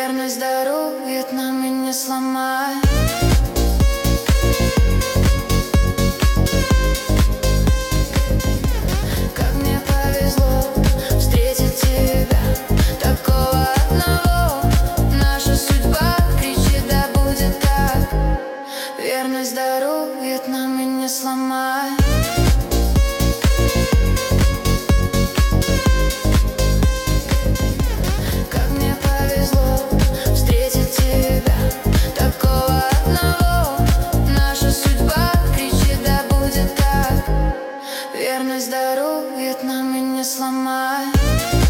Верность дарует нам и не сломай. Как мне повезло встретить тебя, такого одного. Наша судьба кричит, да будет так. Верность дарует нам и не сломай. Верность дарует нам и не сломай.